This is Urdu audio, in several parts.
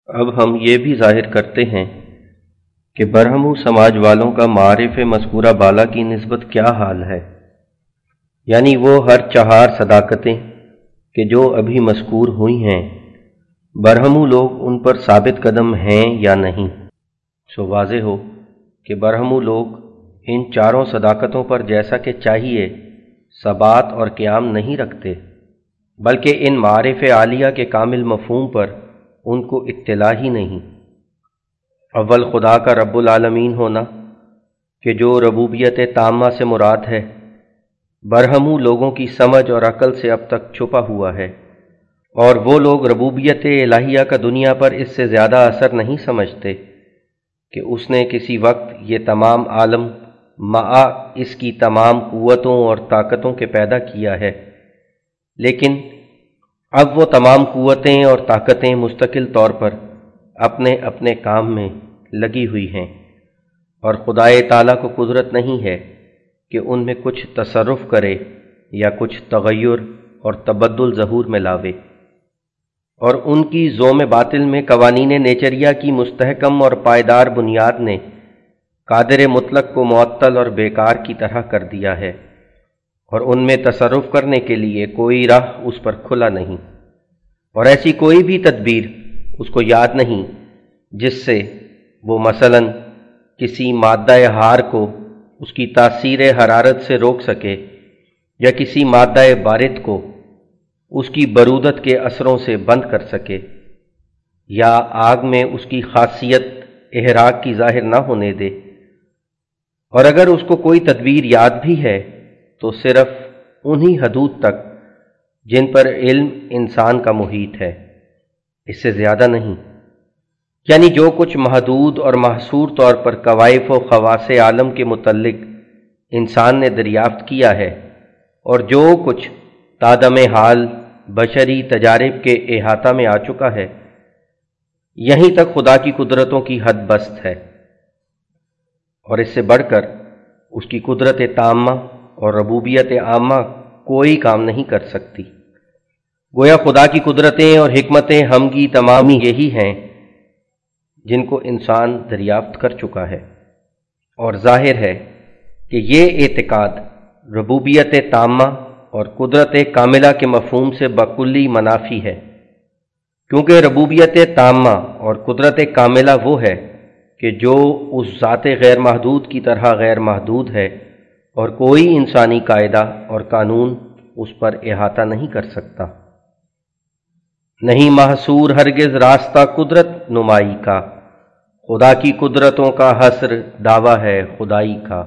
اب ہم یہ بھی ظاہر کرتے ہیں کہ برہمو سماج والوں کا معارف مذکورہ بالا کی نسبت کیا حال ہے، یعنی وہ ہر چہار صداقتیں کہ جو ابھی مذکور ہوئی ہیں، برہمو لوگ ان پر ثابت قدم ہیں یا نہیں۔ سو واضح ہو کہ برہمو لوگ ان چاروں صداقتوں پر جیسا کہ چاہیے ثبات اور قیام نہیں رکھتے، بلکہ ان معارف عالیہ کے کامل مفہوم پر ان کو اطلاع ہی نہیں۔ اول خدا کا رب العالمین ہونا کہ جو ربوبیت تامہ سے مراد ہے، برہمو لوگوں کی سمجھ اور عقل سے اب تک چھپا ہوا ہے، اور وہ لوگ ربوبیت الہیہ کا دنیا پر اس سے زیادہ اثر نہیں سمجھتے کہ اس نے کسی وقت یہ تمام عالم مع اس کی تمام قوتوں اور طاقتوں کے پیدا کیا ہے، لیکن اب وہ تمام قوتیں اور طاقتیں مستقل طور پر اپنے اپنے کام میں لگی ہوئی ہیں، اور خدائے تعالیٰ کو قدرت نہیں ہے کہ ان میں کچھ تصرف کرے یا کچھ تغیر اور تبدل ظہور میں لاوے، اور ان کی زوم باطل میں قوانین نیچریہ کی مستحکم اور پائیدار بنیاد نے قادر مطلق کو معطل اور بیکار کی طرح کر دیا ہے، اور ان میں تصرف کرنے کے لیے کوئی راہ اس پر کھلا نہیں، اور ایسی کوئی بھی تدبیر اس کو یاد نہیں جس سے وہ مثلاً کسی مادہ ہار کو اس کی تاثیر حرارت سے روک سکے، یا کسی مادہ بارد کو اس کی برودت کے اثروں سے بند کر سکے، یا آگ میں اس کی خاصیت احراق کی ظاہر نہ ہونے دے، اور اگر اس کو کوئی تدبیر یاد بھی ہے تو صرف انہی حدود تک جن پر علم انسان کا محیط ہے، اس سے زیادہ نہیں۔ یعنی جو کچھ محدود اور محصور طور پر کوائف و خواص عالم کے متعلق انسان نے دریافت کیا ہے، اور جو کچھ تادم حال بشری تجارب کے احاطہ میں آ چکا ہے، یہیں تک خدا کی قدرتوں کی حد بست ہے، اور اس سے بڑھ کر اس کی قدرت تامہ اور ربوبیت عامہ کوئی کام نہیں کر سکتی۔ گویا خدا کی قدرتیں اور حکمتیں ہمگی تمامی یہی ہیں جن کو انسان دریافت کر چکا ہے، اور ظاہر ہے کہ یہ اعتقاد ربوبیت تامہ اور قدرت کاملہ کے مفہوم سے بکلی منافی ہے، کیونکہ ربوبیت تامہ اور قدرت کاملہ وہ ہے کہ جو اس ذات غیر محدود کی طرح غیر محدود ہے، اور کوئی انسانی قاعدہ اور قانون اس پر احاطہ نہیں کر سکتا۔ نہیں محصور ہرگز راستہ قدرت نمائی کا، خدا کی قدرتوں کا حصر دعویٰ ہے خدائی کا۔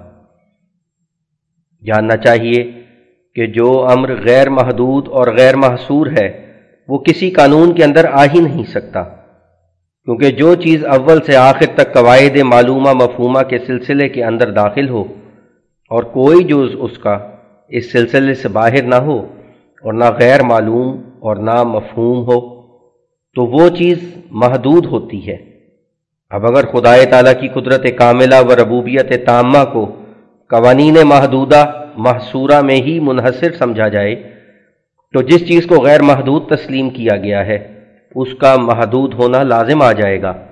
جاننا چاہیے کہ جو امر غیر محدود اور غیر محصور ہے وہ کسی قانون کے اندر آ ہی نہیں سکتا، کیونکہ جو چیز اول سے آخر تک قواعد معلومہ مفہومہ کے سلسلے کے اندر داخل ہو، اور کوئی جز اس کا اس سلسلے سے باہر نہ ہو، اور نہ غیر معلوم اور نہ مفہوم ہو، تو وہ چیز محدود ہوتی ہے۔ اب اگر خدائے تعالیٰ کی قدرت کاملہ و ربوبیت تامہ کو قوانین محدودہ محصورہ میں ہی منحصر سمجھا جائے تو جس چیز کو غیر محدود تسلیم کیا گیا ہے اس کا محدود ہونا لازم آ جائے گا۔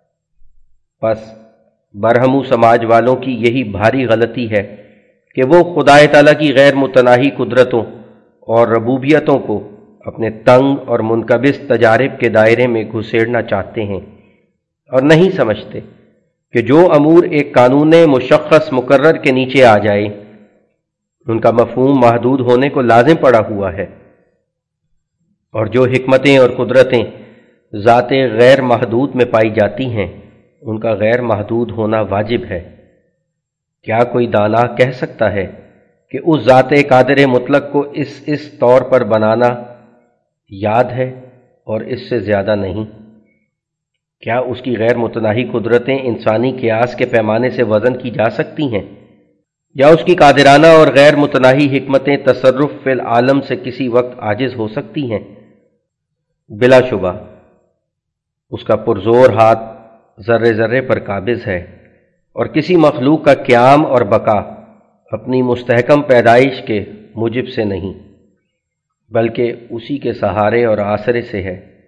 بس برہمو سماج والوں کی یہی بھاری غلطی ہے کہ وہ خدائے تعالیٰ کی غیر متناہی قدرتوں اور ربوبیتوں کو اپنے تنگ اور منقبض تجارب کے دائرے میں گھسیڑنا چاہتے ہیں، اور نہیں سمجھتے کہ جو امور ایک قانون مشخص مقرر کے نیچے آ جائے ان کا مفہوم محدود ہونے کو لازم پڑا ہوا ہے، اور جو حکمتیں اور قدرتیں ذات غیر محدود میں پائی جاتی ہیں ان کا غیر محدود ہونا واجب ہے۔ کیا کوئی دانا کہہ سکتا ہے کہ اس ذات قادر مطلق کو اس طور پر بنانا یاد ہے اور اس سے زیادہ نہیں؟ کیا اس کی غیر متناہی قدرتیں انسانی قیاس کے پیمانے سے وزن کی جا سکتی ہیں؟ یا اس کی قادرانہ اور غیر متناہی حکمتیں تصرف فی العالم سے کسی وقت عاجز ہو سکتی ہیں؟ بلا شبہ اس کا پرزور ہاتھ ذرے ذرے پر قابض ہے، اور کسی مخلوق کا قیام اور بقا اپنی مستحکم پیدائش کے موجب سے نہیں بلکہ اسی کے سہارے اور آسرے سے ہے،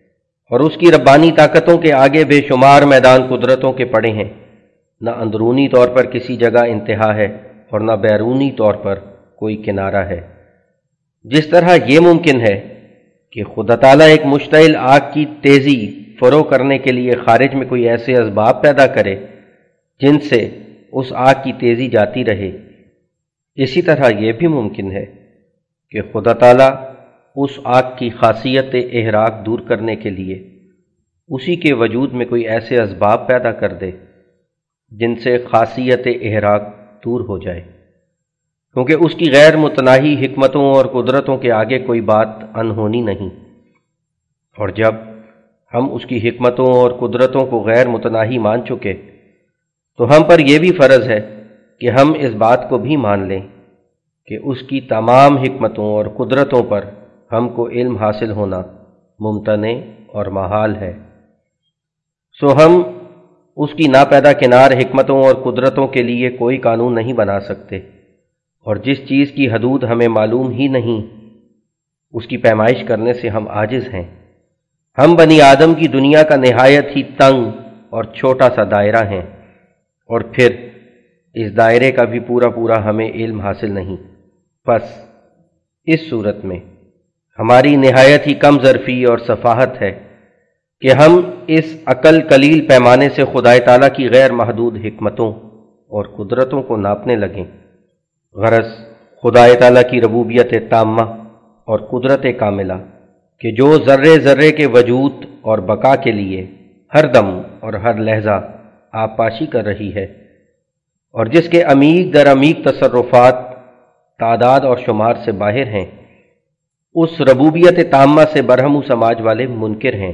اور اس کی ربانی طاقتوں کے آگے بے شمار میدان قدرتوں کے پڑے ہیں، نہ اندرونی طور پر کسی جگہ انتہا ہے اور نہ بیرونی طور پر کوئی کنارہ ہے۔ جس طرح یہ ممکن ہے کہ خدا تعالیٰ ایک مشتعل آگ کی تیزی فروغ کرنے کے لیے خارج میں کوئی ایسے اسباب پیدا کرے جن سے اس آگ کی تیزی جاتی رہے، اسی طرح یہ بھی ممکن ہے کہ خدا تعالیٰ اس آگ کی خاصیت احراق دور کرنے کے لیے اسی کے وجود میں کوئی ایسے اسباب پیدا کر دے جن سے خاصیت احراق دور ہو جائے، کیونکہ اس کی غیر متناہی حکمتوں اور قدرتوں کے آگے کوئی بات انہونی نہیں۔ اور جب ہم اس کی حکمتوں اور قدرتوں کو غیر متناہی مان چکے تو ہم پر یہ بھی فرض ہے کہ ہم اس بات کو بھی مان لیں کہ اس کی تمام حکمتوں اور قدرتوں پر ہم کو علم حاصل ہونا ممتنع اور محال ہے۔ سو ہم اس کی ناپیدا کنار حکمتوں اور قدرتوں کے لیے کوئی قانون نہیں بنا سکتے، اور جس چیز کی حدود ہمیں معلوم ہی نہیں اس کی پیمائش کرنے سے ہم عاجز ہیں۔ ہم بنی آدم کی دنیا کا نہایت ہی تنگ اور چھوٹا سا دائرہ ہیں، اور پھر اس دائرے کا بھی پورا ہمیں علم حاصل نہیں۔ پس اس صورت میں ہماری نہایت ہی کم ظرفی اور سفاہت ہے کہ ہم اس عقل قلیل پیمانے سے خدائے تعالیٰ کی غیر محدود حکمتوں اور قدرتوں کو ناپنے لگیں۔ غرض خدائے تعالیٰ کی ربوبیت تامہ اور قدرت کاملہ کہ جو ذرے ذرے کے وجود اور بقا کے لیے ہر دم اور ہر لحظہ آبپاشی کر رہی ہے، اور جس کے عمیق در عمیق تصرفات تعداد اور شمار سے باہر ہیں، اس ربوبیت تامہ سے برہمو سماج والے منکر ہیں۔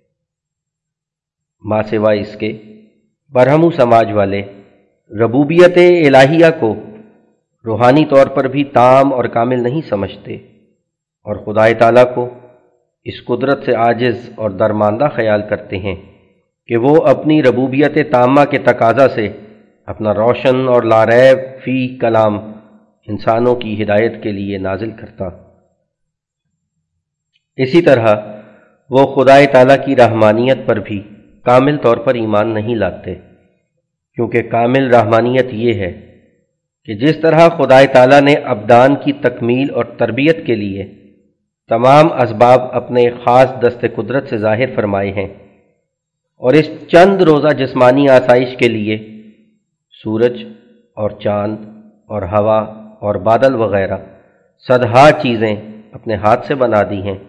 ماں سوائے اس کے برہمو سماج والے ربوبیت الہیہ کو روحانی طور پر بھی تام اور کامل نہیں سمجھتے، اور خدائے تعالیٰ کو اس قدرت سے عاجز اور درماندہ خیال کرتے ہیں کہ وہ اپنی ربوبیت تامہ کے تقاضا سے اپنا روشن اور لاریب فی کلام انسانوں کی ہدایت کے لیے نازل کرتا۔ اسی طرح وہ خدائے تعالیٰ کی رحمانیت پر بھی کامل طور پر ایمان نہیں لاتے، کیونکہ کامل رحمانیت یہ ہے کہ جس طرح خدائے تعالیٰ نے ابدان کی تکمیل اور تربیت کے لیے تمام اسباب اپنے خاص دست قدرت سے ظاہر فرمائے ہیں، اور اس چند روزہ جسمانی آسائش کے لیے سورج اور چاند اور ہوا اور بادل وغیرہ صدہا چیزیں اپنے ہاتھ سے بنا دی ہیں،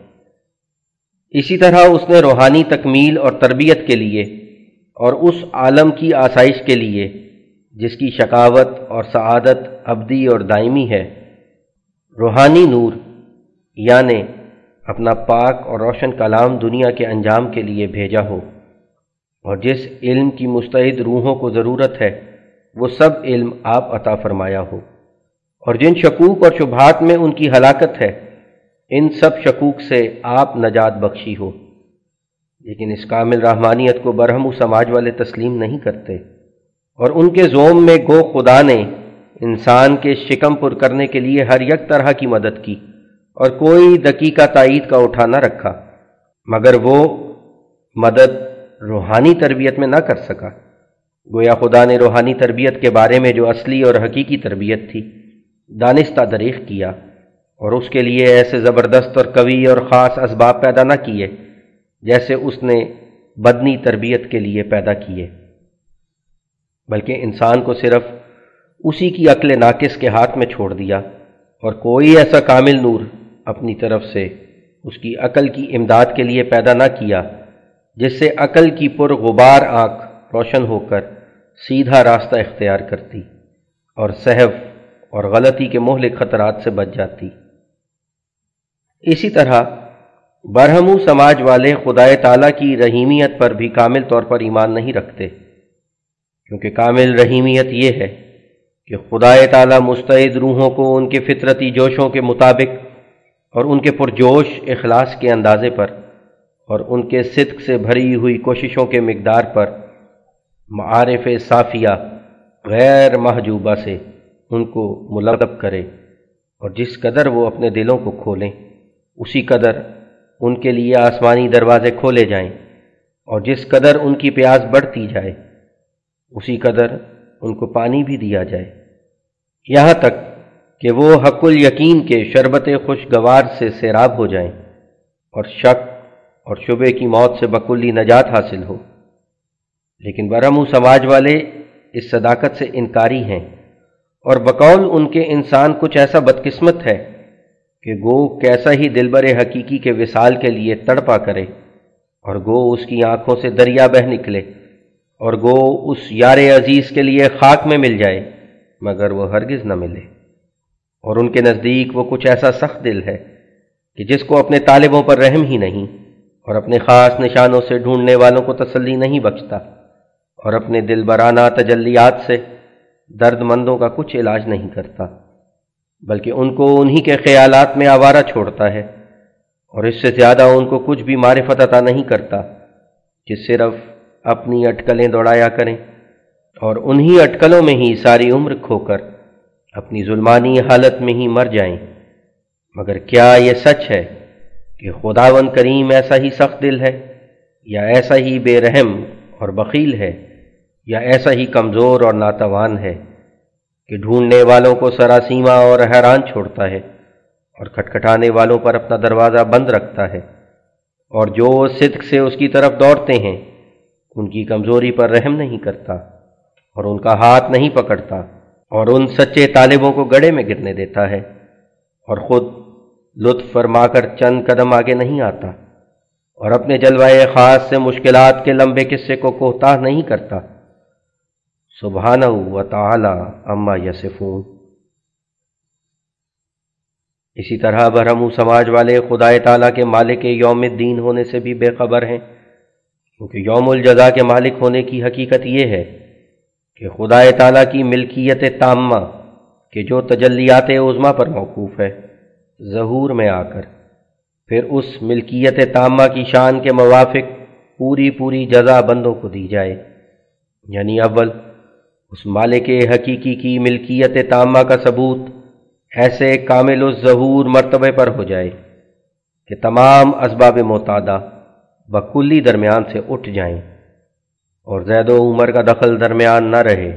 اسی طرح اس نے روحانی تکمیل اور تربیت کے لیے اور اس عالم کی آسائش کے لیے جس کی شقاوت اور سعادت ابدی اور دائمی ہے، روحانی نور یعنی اپنا پاک اور روشن کلام دنیا کے انجام کے لیے بھیجا ہو، اور جس علم کی مستعد روحوں کو ضرورت ہے وہ سب علم آپ عطا فرمایا ہو، اور جن شکوک اور شبہات میں ان کی ہلاکت ہے ان سب شکوک سے آپ نجات بخشی ہو۔ لیکن اس کامل رحمانیت کو برہمو سماج والے تسلیم نہیں کرتے، اور ان کے زوم میں گو خدا نے انسان کے شکم پر کرنے کے لیے ہر یک طرح کی مدد کی اور کوئی دقیقہ تائید کا اٹھا نہ رکھا، مگر وہ مدد روحانی تربیت میں نہ کر سکا۔ گویا خدا نے روحانی تربیت کے بارے میں جو اصلی اور حقیقی تربیت تھی دانستہ دریغ کیا، اور اس کے لیے ایسے زبردست اور قوی اور خاص اسباب پیدا نہ کیے جیسے اس نے بدنی تربیت کے لیے پیدا کیے، بلکہ انسان کو صرف اسی کی عقل ناقص کے ہاتھ میں چھوڑ دیا، اور کوئی ایسا کامل نور اپنی طرف سے اس کی عقل کی امداد کے لیے پیدا نہ کیا جس سے عقل کی پر غبار آنکھ روشن ہو کر سیدھا راستہ اختیار کرتی اور سہو اور غلطی کے مہلک خطرات سے بچ جاتی۔ اسی طرح برہمو سماج والے خدائے تعالیٰ کی رحیمیت پر بھی کامل طور پر ایمان نہیں رکھتے، کیونکہ کامل رحیمیت یہ ہے کہ خدائے تعالیٰ مستعد روحوں کو ان کے فطرتی جوشوں کے مطابق اور ان کے پرجوش اخلاص کے اندازے پر اور ان کے صدق سے بھری ہوئی کوششوں کے مقدار پر معارف صافیہ غیر محجوبہ سے ان کو ملقب کرے، اور جس قدر وہ اپنے دلوں کو کھولیں اسی قدر ان کے لیے آسمانی دروازے کھولے جائیں، اور جس قدر ان کی پیاس بڑھتی جائے اسی قدر ان کو پانی بھی دیا جائے، یہاں تک کہ وہ حق الیقین کے شربت خوشگوار سے سیراب ہو جائیں اور شک اور شبے کی موت سے بکلی نجات حاصل ہو۔ لیکن برہمو سماج والے اس صداقت سے انکاری ہیں، اور بقول ان کے انسان کچھ ایسا بدقسمت ہے کہ گو کیسا ہی دلبر حقیقی کے وصال کے لیے تڑپا کرے، اور گو اس کی آنکھوں سے دریا بہہ نکلے، اور گو اس یار عزیز کے لیے خاک میں مل جائے مگر وہ ہرگز نہ ملے۔ اور ان کے نزدیک وہ کچھ ایسا سخت دل ہے کہ جس کو اپنے طالبوں پر رحم ہی نہیں، اور اپنے خاص نشانوں سے ڈھونڈنے والوں کو تسلی نہیں بخشتا، اور اپنے دلبرانہ تجلیات سے درد مندوں کا کچھ علاج نہیں کرتا، بلکہ ان کو انہی کے خیالات میں آوارہ چھوڑتا ہے، اور اس سے زیادہ ان کو کچھ بھی معرفت عطا نہیں کرتا کہ صرف اپنی اٹکلیں دوڑایا کریں، اور انہی اٹکلوں میں ہی ساری عمر کھو کر اپنی ظلمانی حالت میں ہی مر جائیں۔ مگر کیا یہ سچ ہے کہ خداوند کریم ایسا ہی سخت دل ہے، یا ایسا ہی بے رحم اور بخیل ہے، یا ایسا ہی کمزور اور ناتوان ہے کہ ڈھونڈنے والوں کو سراسیمہ اور حیران چھوڑتا ہے، اور کھٹکھٹانے والوں پر اپنا دروازہ بند رکھتا ہے، اور جو صدق سے اس کی طرف دوڑتے ہیں ان کی کمزوری پر رحم نہیں کرتا، اور ان کا ہاتھ نہیں پکڑتا، اور ان سچے طالبوں کو گڑھے میں گرنے دیتا ہے، اور خود لطف فرما کر چند قدم آگے نہیں آتا، اور اپنے جلوہ خاص سے مشکلات کے لمبے قصے کو کوتاہ نہیں کرتا۔ سبحانہ و تعالی عما یصفون۔ اسی طرح برہمو سماج والے خدا تعالیٰ کے مالک یوم الدین ہونے سے بھی بے خبر ہیں، کیونکہ یوم الجزا کے مالک ہونے کی حقیقت یہ ہے کہ خدا تعالیٰ کی ملکیت تامہ کہ جو تجلیات عظمیٰ پر موقوف ہے، ظہور میں آ کر پھر اس ملکیت تامہ کی شان کے موافق پوری جزا بندوں کو دی جائے، یعنی اول اس مالک حقیقی کی ملکیت تامہ کا ثبوت ایسے کامل الظہور مرتبے پر ہو جائے کہ تمام اسباب معتادہ بکلی درمیان سے اٹھ جائیں، اور زید و عمر کا دخل درمیان نہ رہے،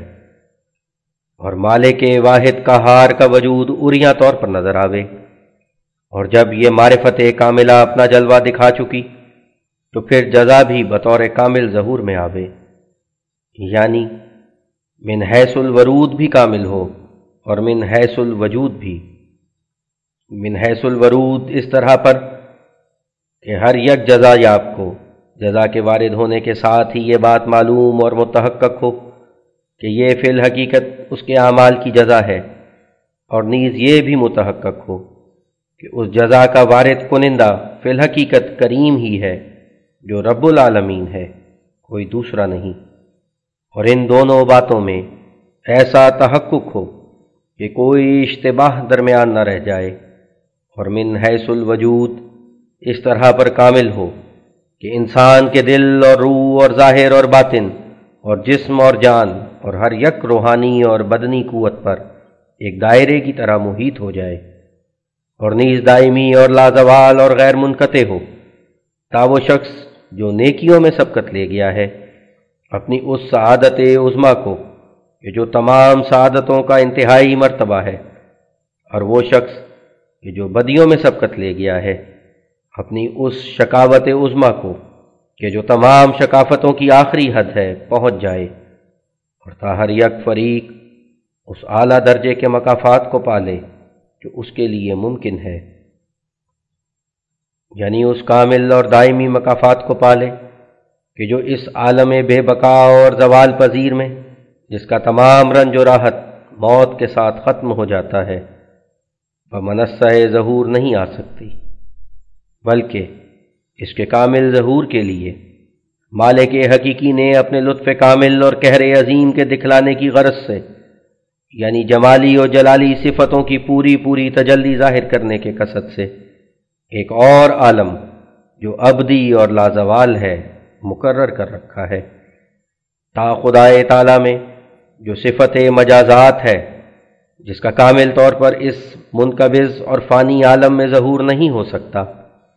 اور مالک واحد قہار کا وجود عریاں طور پر نظر آوے، اور جب یہ معرفت کاملہ اپنا جلوہ دکھا چکی تو پھر جزا بھی بطور کامل ظہور میں آوے، یعنی من حیث الورود بھی کامل ہو اور من حیث الوجود بھی۔ من حیث الورود اس طرح پر کہ ہر یک جزا یاب کو جزا کے وارد ہونے کے ساتھ ہی یہ بات معلوم اور متحقق ہو کہ یہ فی الحقیقت اس کے اعمال کی جزا ہے، اور نیز یہ بھی متحقق ہو کہ اس جزا کا وارد کنندہ فی الحقیقت کریم ہی ہے جو رب العالمین ہے، کوئی دوسرا نہیں، اور ان دونوں باتوں میں ایسا تحقق ہو کہ کوئی اشتباہ درمیان نہ رہ جائے، اور من حیث الوجود اس طرح پر کامل ہو کہ انسان کے دل اور روح اور ظاہر اور باطن اور جسم اور جان اور ہر یک روحانی اور بدنی قوت پر ایک دائرے کی طرح محیط ہو جائے، اور نیز دائمی اور لازوال اور غیر منقطع ہو، تا وہ شخص جو نیکیوں میں سبقت لے گیا ہے اپنی اس سعادت عظمیٰ کو کہ جو تمام سعادتوں کا انتہائی مرتبہ ہے، اور وہ شخص کہ جو بدیوں میں سبقت لے گیا ہے اپنی اس شقاوت عظمیٰ کو کہ جو تمام شقافتوں کی آخری حد ہے پہنچ جائے، اور تا ہر یک فریق اس اعلیٰ درجے کے مقافات کو پالے جو اس کے لیے ممکن ہے، یعنی اس کامل اور دائمی مقافات کو پالے کہ جو اس عالم بے بقا اور زوال پذیر میں جس کا تمام رنج و راحت موت کے ساتھ ختم ہو جاتا ہے بمنصہ ظہور نہیں آ سکتی، بلکہ اس کے کامل ظہور کے لیے مالک حقیقی نے اپنے لطف کامل اور قہر عظیم کے دکھلانے کی غرض سے، یعنی جمالی اور جلالی صفتوں کی پوری تجلی ظاہر کرنے کے قصد سے، ایک اور عالم جو ابدی اور لازوال ہے مقرر کر رکھا ہے، تا خدائے تعالیٰ میں جو صفت مجازات ہے جس کا کامل طور پر اس منقبض اور فانی عالم میں ظہور نہیں ہو سکتا،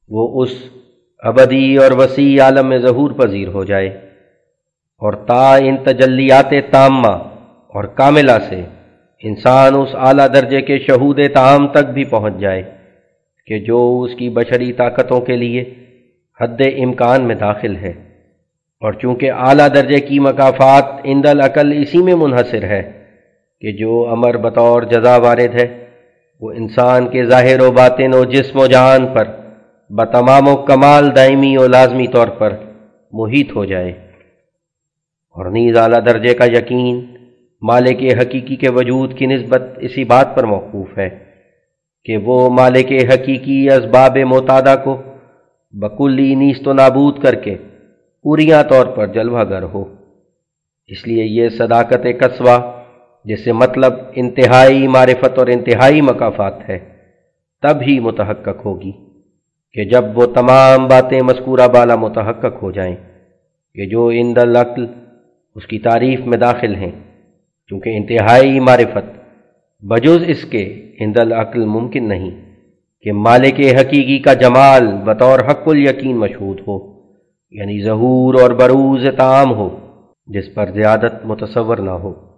وہ اس ابدی اور وسیع عالم میں ظہور پذیر ہو جائے، اور تا ان تجلیات تامہ اور کاملہ سے انسان اس اعلیٰ درجے کے شہود تام تک بھی پہنچ جائے کہ جو اس کی بشری طاقتوں کے لیے حد امکان میں داخل ہے، اور چونکہ اعلیٰ درجے کی مکافات عند العقل اسی میں منحصر ہے کہ جو امر بطور جزا وارد ہے وہ انسان کے ظاہر و باطن و جسم و جان پر بتمام و کمال دائمی و لازمی طور پر محیط ہو جائے، اور نیز اعلیٰ درجے کا یقین مالک حقیقی کے وجود کی نسبت اسی بات پر موقوف ہے کہ وہ مالک حقیقی اسباب معتادہ کو بکلی نیست و نابود کر کے پوریاں طور پر جلوہ گر ہو۔ اس لیے یہ صداقت قصوہ جس سے مطلب انتہائی معرفت اور انتہائی مکافات ہے تب ہی متحقق ہوگی کہ جب وہ تمام باتیں مذکورہ بالا متحقق ہو جائیں کہ جو عند العقل اس کی تعریف میں داخل ہیں، کیونکہ انتہائی معرفت بجز اس کے عند العقل ممکن نہیں کہ مالک حقیقی کا جمال بطور حق الیقین مشہود ہو، یعنی ظہور اور بروز تام ہو جس پر زیادت متصور نہ ہو۔